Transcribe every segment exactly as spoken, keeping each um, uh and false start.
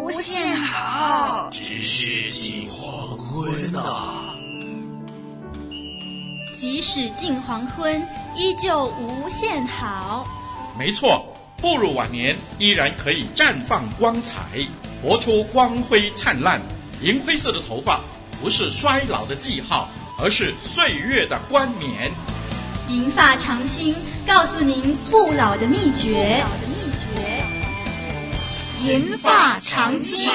无限好， 只是近黄昏啊。 即使近黄昏，依旧无限好。 没错，步入晚年依然可以绽放光彩，活出光辉灿烂。银灰色的头发不是衰老的记号，而是岁月的冠冕。 银发长青，告诉您不老的秘诀。 银发长青。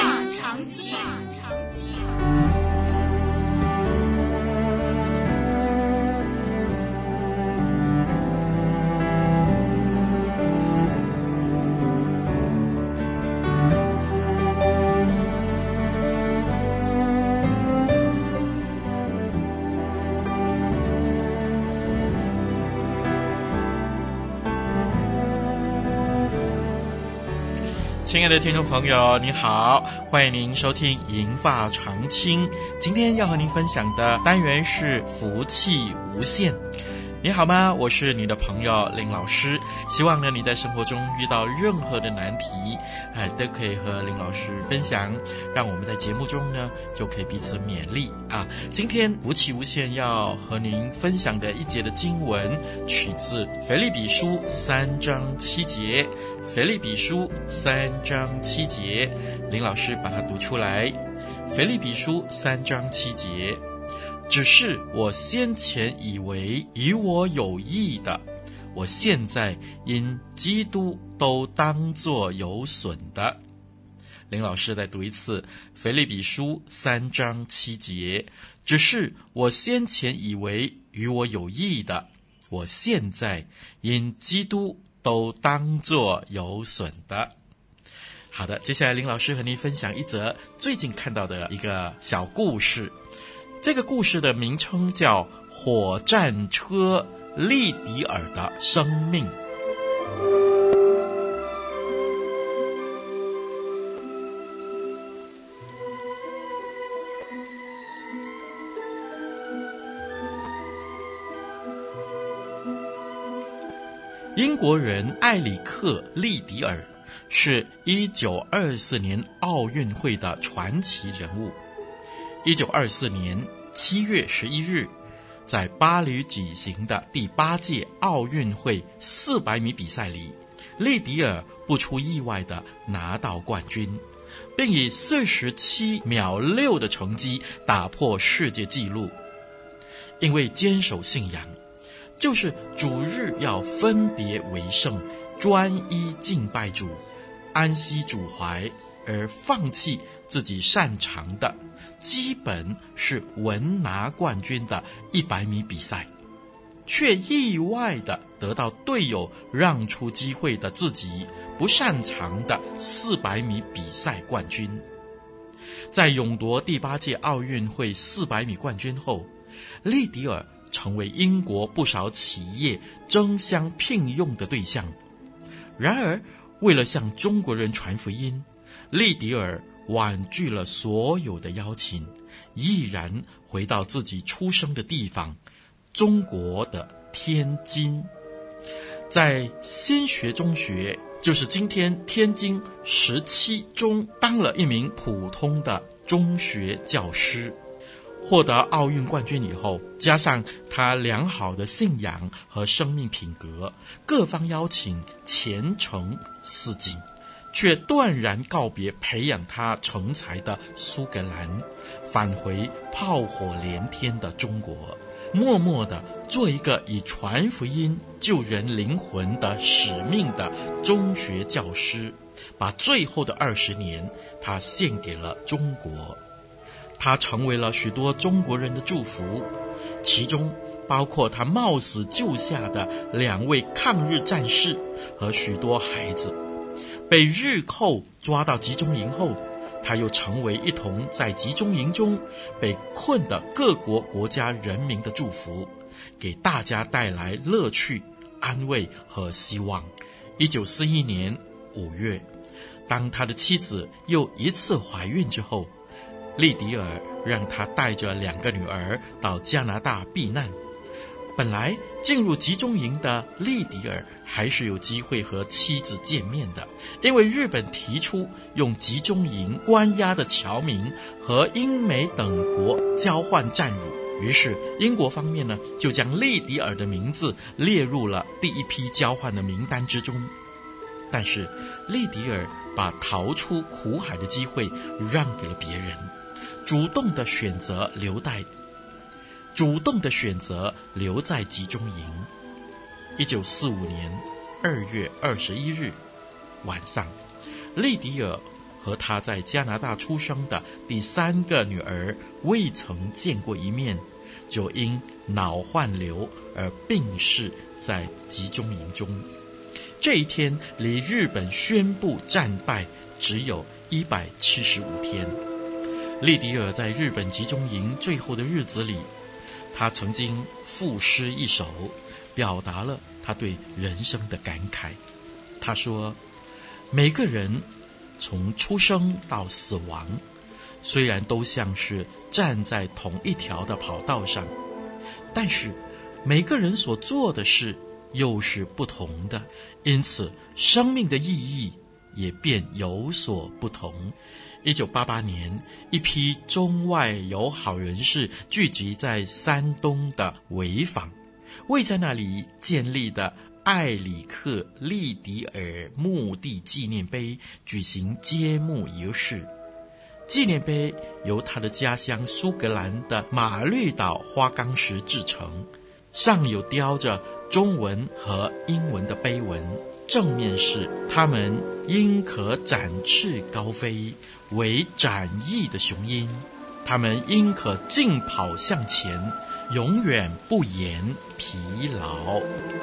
亲爱的听众朋友，你好，欢迎您收听银发长青。今天要和您分享的单元是福气无限。你好吗？我是你的朋友林老师。希望呢你在生活中遇到任何的难题，哎，都可以和林老师分享，让我们在节目中呢就可以彼此勉励啊。今天福气无限要和您分享的一节的经文，取自腓立比书三章七节。腓立比书三章七节，林老师把它读出来。腓立比书三章七节，只是我先前以为与我有益的，我现在因基督都当作有损的。林老师再读一次，腓立比书三章七节，只是我先前以为与我有益的，我现在因基督都当作有损的。好的，接下来林老师和您分享一则最近看到的一个小故事。这个故事的名称叫《火战车利迪尔的生命》。英国人埃里克·利迪尔是一九二四年奥运会的传奇人物。一九二四年七月十一日，在巴黎举行的第八届奥运会四百米比赛里，利迪尔不出意外地拿到冠军，并以四十七秒六的成绩打破世界纪录。因为坚守信仰，就是主日要分别为圣，专一敬拜主，安息主怀，而放弃自己擅长的，基本是稳拿冠军的一百米比赛，却意外地得到队友让出机会的自己不擅长的四百米比赛冠军。在勇夺第八届奥运会四百米冠军后，利迪尔成为英国不少企业争相聘用的对象。然而，为了向中国人传福音，利迪尔婉拒了所有的邀请，毅然回到自己出生的地方——中国的天津。在新学中学，就是今天天津十七中，当了一名普通的中学教师。获得奥运冠军以后，加上他良好的信仰和生命品格，各方邀请前程似锦，却断然告别培养他成才的苏格兰，返回炮火连天的中国，默默地做一个以传福音救人灵魂的使命的中学教师，把最后的二十年他献给了中国。他成为了许多中国人的祝福，其中包括他冒死救下的两位抗日战士和许多孩子。被日寇抓到集中营后，他又成为一同在集中营中被困的各国国家人民的祝福，给大家带来乐趣、安慰和希望。一九四一年五月，当他的妻子又一次怀孕之后，利迪尔让他带着两个女儿到加拿大避难， 本来进入集中营的利迪尔还是有机会和妻子见面的，因为日本提出用集中营关押的侨民和英美等国交换战俘，于是英国方面呢就将利迪尔的名字列入了第一批交换的名单之中。但是利迪尔把逃出苦海的机会让给了别人，主动的选择留在主动的选择留在集中营。一九四五年二月二十一日晚上，利迪尔和他在加拿大出生的第三个女儿未曾见过一面，就因脑患瘤而病逝在集中营中。这一天离日本宣布战败只有一百七十五天。利迪尔在日本集中营最后的日子里，他曾经赋诗一首，表达了他对人生的感慨。他说，每个人从出生到死亡，虽然都像是站在同一条的跑道上，但是每个人所做的事又是不同的，因此生命的意义也便有所不同。一九八八年，一批中外友好人士聚集在山东的潍坊，为在那里建立的艾里克·利迪尔墓地纪念碑举行揭幕仪式。纪念碑由他的家乡苏格兰的马绿岛花岗石制成，上有雕着中文和英文的碑文，正面是他们应可展翅高飞，为展翼的雄鹰，他们应可竞跑向前，永远不言疲劳。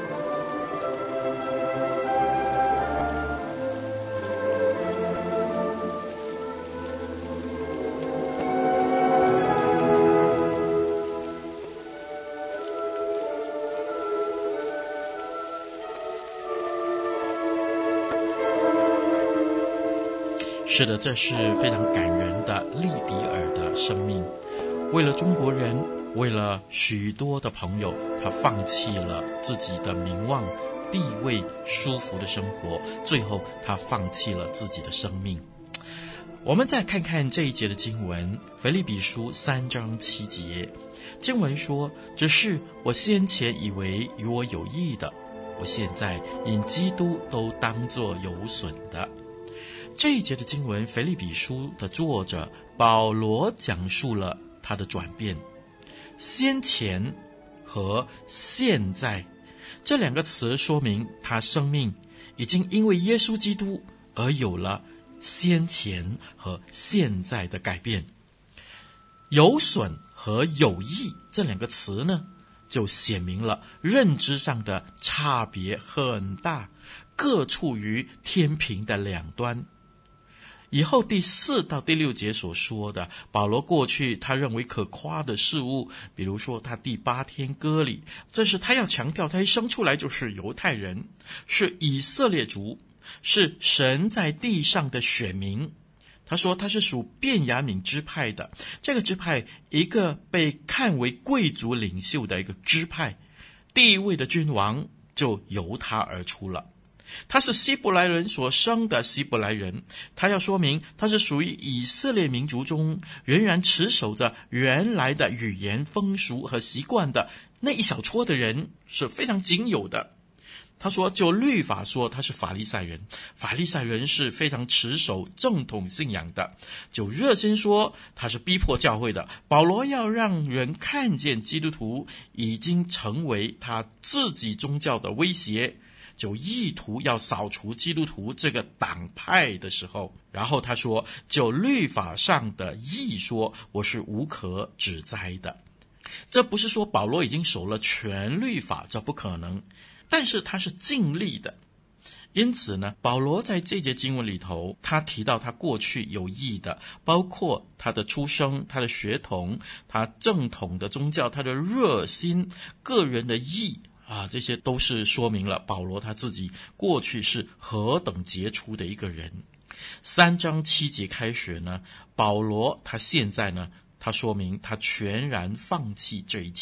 是的，这是非常感人的利迪尔的生命。为了中国人，为了许多的朋友，他放弃了自己的名望、地位、舒服的生活，最后他放弃了自己的生命。我们再看看这一节的经文，腓立比书三章七节，经文说，只是我先前以为与我有益的，我现在因基督都当作有损的。这一节的经文，腓立比书的作者保罗讲述了他的转变。先前和现在这两个词说明他生命已经因为耶稣基督而有了先前和现在的改变。有损和有益这两个词呢，就显明了认知上的差别很大，各处于天平的两端。以后第四到第六节所说的，保罗过去他认为可夸的事物，比如说他第八天割礼，这是他要强调他一生出来就是犹太人，是以色列族，是神在地上的选民。他说他是属便雅悯支派的，这个支派一个被看为贵族领袖的一个支派，地位的君王就由他而出了。他是希伯来人所生的希伯来人，他要说明他是属于以色列民族中仍然持守着原来的语言风俗和习惯的那一小撮的人是非常仅有的。他说就律法说他是法利赛人，法利赛人是非常持守正统信仰的。就热心说他是逼迫教会的，保罗要让人看见基督徒已经成为他自己宗教的威胁，就意图要扫除基督徒这个党派的时候，然后他说就律法上的义说我是无可指摘的。这不是说保罗已经守了全律法，这不可能，但是他是尽力的。因此呢，保罗在这节经文里头，他提到他过去有益的，包括他的出生、他的血统、他正统的宗教、他的热心、个人的义啊，这些都是说明了保罗他自己过去是何等杰出的一个人。三章七节开始呢，保罗他现在呢，他说明他全然放弃这一切。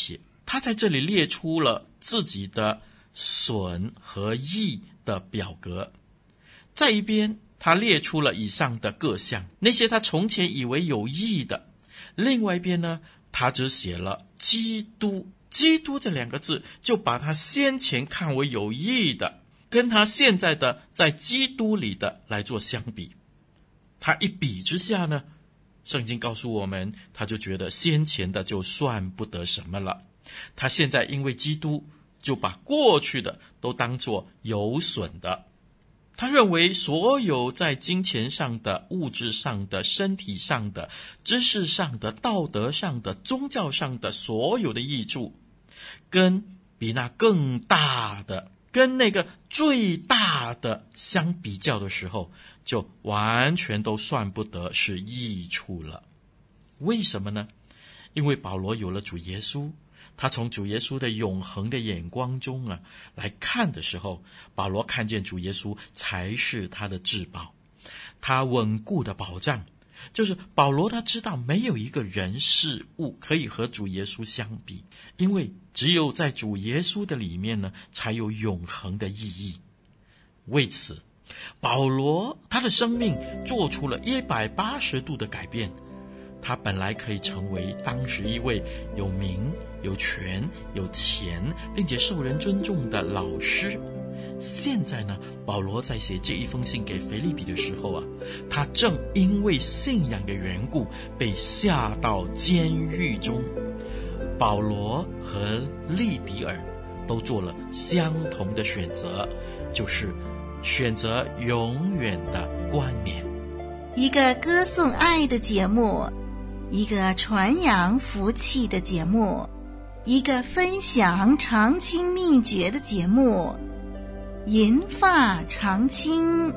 他在这里列出了自己的损和益的表格，在一边他列出了以上的各项，那些他从前以为有益的，另外一边呢，他只写了基督。基督这两个字就把他先前看为有益的跟他现在的在基督里的来做相比，他一比之下呢，圣经告诉我们，他就觉得先前的就算不得什么了，他现在因为基督就把过去的都当作有损的。他认为所有在金钱上的、物质上的、身体上的、知识上的、道德上的、宗教上的所有的益处，跟比那更大的、跟那个最大的相比较的时候，就完全都算不得是益处了。为什么呢？因为保罗有了主耶稣，他从主耶稣的永恒的眼光中啊来看的时候，保罗看见主耶稣才是他的至宝，他稳固的保障。就是保罗他知道没有一个人事物可以和主耶稣相比，因为只有在主耶稣的里面呢，才有永恒的意义。为此，保罗他的生命做出了一百八十度的改变。他本来可以成为当时一位有名、有权、有钱，并且受人尊重的老师。现在呢，保罗在写这一封信给腓立比的时候啊，他正因为信仰的缘故被下到监狱中。保罗和利迪尔都做了相同的选择，就是选择永远的冠冕。 一个歌颂爱的节目，一个传扬福气的节目，一个分享长青秘诀的节目，银发长青。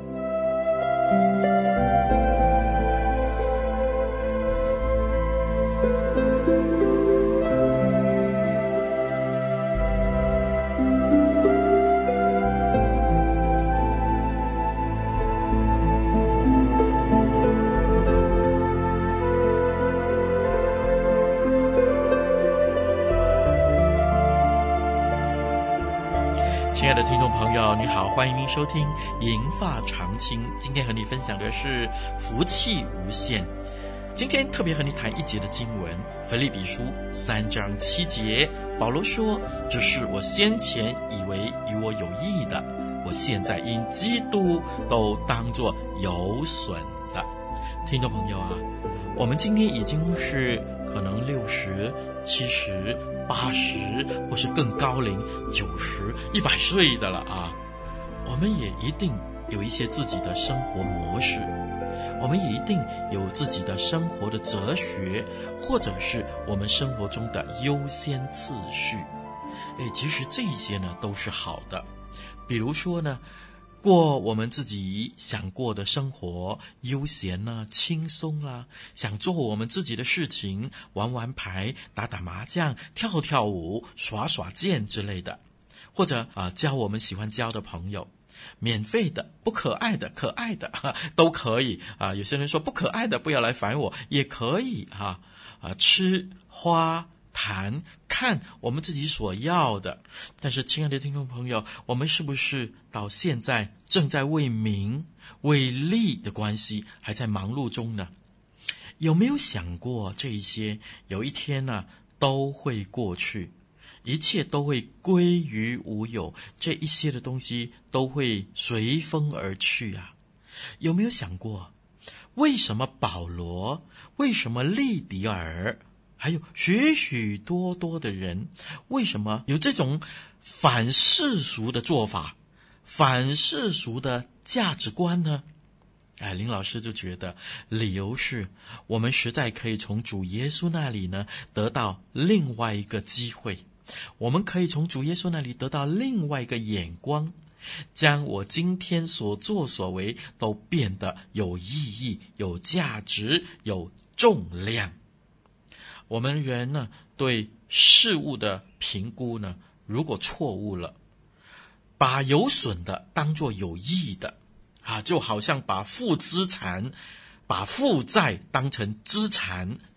亲爱的听众朋友，你好，欢迎您收听银发长青。今天和你分享的是福气无限。今天特别和你谈一节的经文，腓立比书三章七节，保罗说，只是我先前以为与我有益的，我现在因基督都当作有损的。听众朋友啊，我们今天已经是可能六十、七十、八十，或是更高龄九十、一百岁的了啊。我们也一定有一些自己的生活模式，我们也一定有自己的生活的哲学，或者是我们生活中的优先次序。诶，其实这些呢都是好的。比如说呢，过我们自己想过的生活，悠闲啦、轻松啦，想做我们自己的事情，玩玩牌、打打麻将、跳跳舞、耍耍剑之类的，或者啊、呃、交我们喜欢交的朋友，免费的、不可爱的、可爱的哈都可以啊、呃。有些人说不可爱的不要来烦我，也可以哈啊、呃，吃花谈看我们自己所要的。但是亲爱的听众朋友，我们是不是到现在正在为名为利的关系还在忙碌中呢？有没有想过这一些有一天呢都会过去，一切都会归于无有，这一些的东西都会随风而去啊？有没有想过为什么保罗，为什么利迪尔，还有许许多多的人，为什么有这种反世俗的做法，反世俗的价值观呢？哎，林老师就觉得理由是我们实在可以从主耶稣那里呢得到另外一个机会，我们可以从主耶稣那里得到另外一个眼光，将我今天所作所为都变得有意义、有价值、有重量。我们人呢对事物的评估呢，如果错误了，把有损的当作有益的啊，就好像把负资产、把负债当成资产，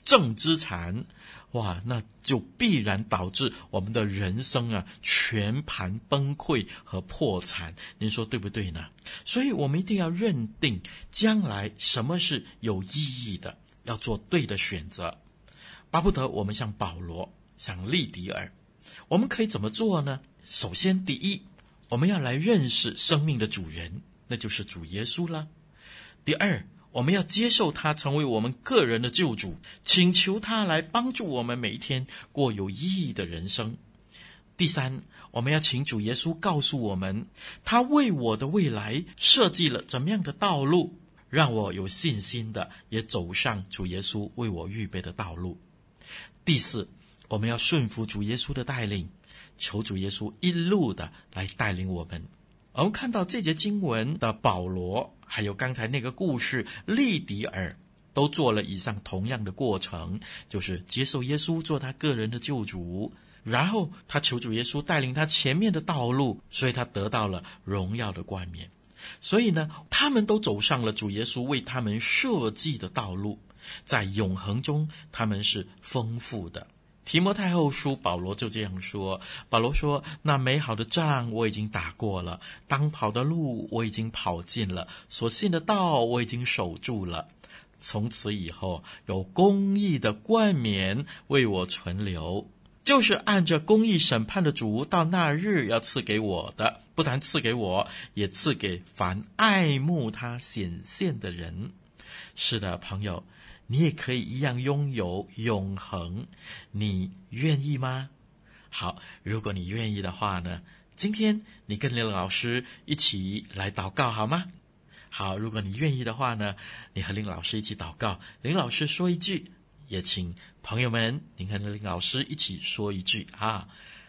正资产，哇，那就必然导致我们的人生啊全盘崩溃和破产，您说对不对呢？所以我们一定要认定将来什么是有意义的，要做对的选择。巴不得我们像保罗，像利迪尔，我们可以怎么做呢？首先，第一，我们要来认识生命的主人，那就是主耶稣了。第二，我们要接受他成为我们个人的救主，请求他来帮助我们每一天过有意义的人生。第三，我们要请主耶稣告诉我们，他为我的未来设计了怎么样的道路，让我有信心的也走上主耶稣为我预备的道路。第四，我们要顺服主耶稣的带领，求主耶稣一路的来带领我们。我们看到这节经文的保罗，还有刚才那个故事利迪尔，都做了以上同样的过程，就是接受耶稣做他个人的救主，然后他求主耶稣带领他前面的道路，所以他得到了荣耀的冠冕。所以呢，他们都走上了主耶稣为他们设计的道路，在永恒中他们是丰富的。提摩太后书保罗就这样说，保罗说，那美好的仗我已经打过了，当跑的路我已经跑尽了，所信的道我已经守住了，从此以后有公义的冠冕为我存留，就是按着公义审判的主到那日要赐给我的，不但赐给我，也赐给凡爱慕他显现的人。是的，朋友，你也可以一样拥有永恒，你愿意吗？好，如果你愿意的话呢，今天你跟林老师一起来祷告好吗？好，如果你愿意的话呢，你和林老师一起祷告，林老师说一句，也请朋友们您和林老师一起说一句啊。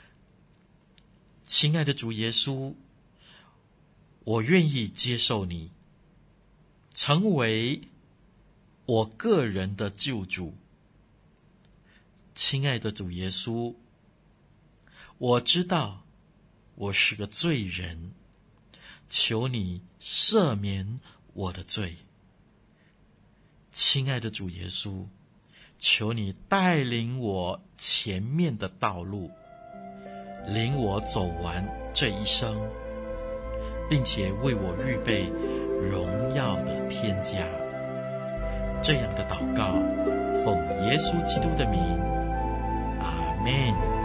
亲爱的主耶稣，我愿意接受你，成为我个人的救主。亲爱的主耶稣，我知道我是个罪人，求你赦免我的罪。亲爱的主耶稣，求你带领我前面的道路，领我走完这一生，并且为我预备荣耀的天家。这样的祷告，奉耶稣基督的名，阿们。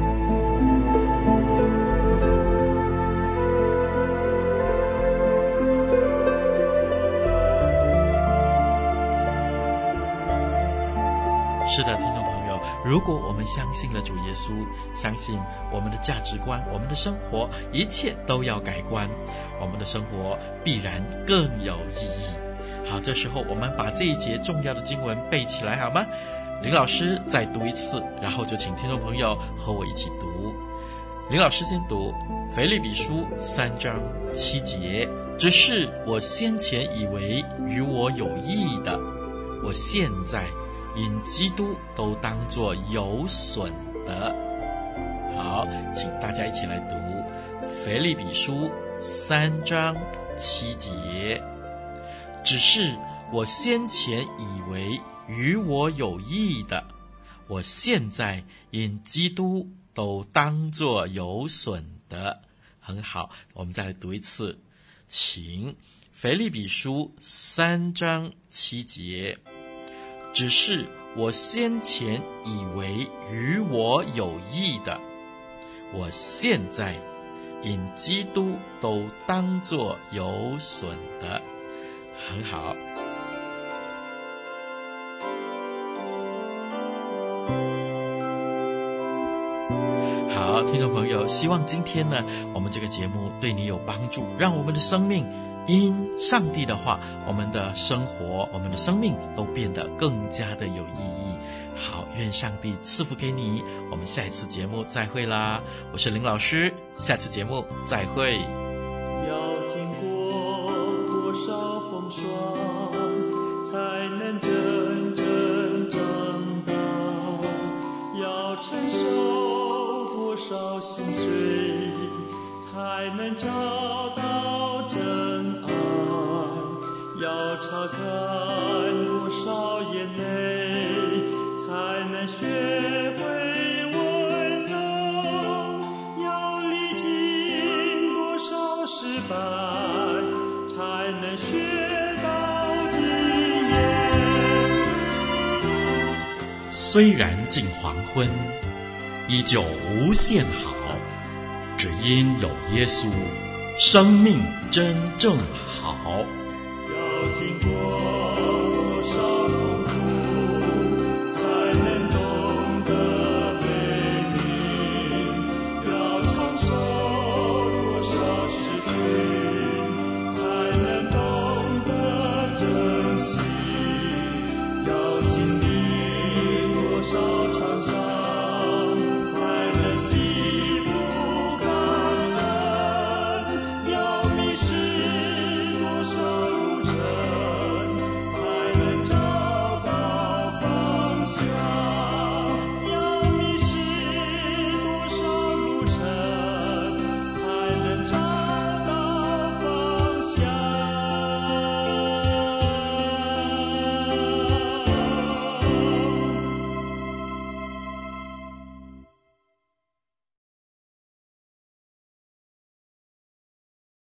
是的，听众朋友，如果我们相信了主耶稣，相信我们的价值观，我们的生活一切都要改观，我们的生活必然更有意义。好，这时候我们把这一节重要的经文背起来好吗？林老师再读一次，然后就请听众朋友和我一起读。林老师先读腓立比书三章七节，只是我先前以为与我有益的，我现在因基督都当作有损的。好，请大家一起来读腓立比书三章七节，只是我先前以为与我有益的，我现在因基督都当作有损的。很好，我们再来读一次，请腓立比书三章七节，只是我先前以为与我有益的，我现在因基督都当作有损的。很好，好，听众朋友，希望今天呢，我们这个节目对你有帮助，让我们的生命因上帝的话，我们的生活，我们的生命都变得更加的有意义。好，愿上帝赐福给你，我们下一次节目再会啦，我是林老师，下次节目再会。 要经过多少风霜，才能真正长大？要承受多少心碎，才能找到真爱？要擦干多少眼泪， 能学会温柔。要历经多少失败，才能学到经验。 虽然近黄昏，依旧无限好，只因有耶稣，生命真正好。 要经过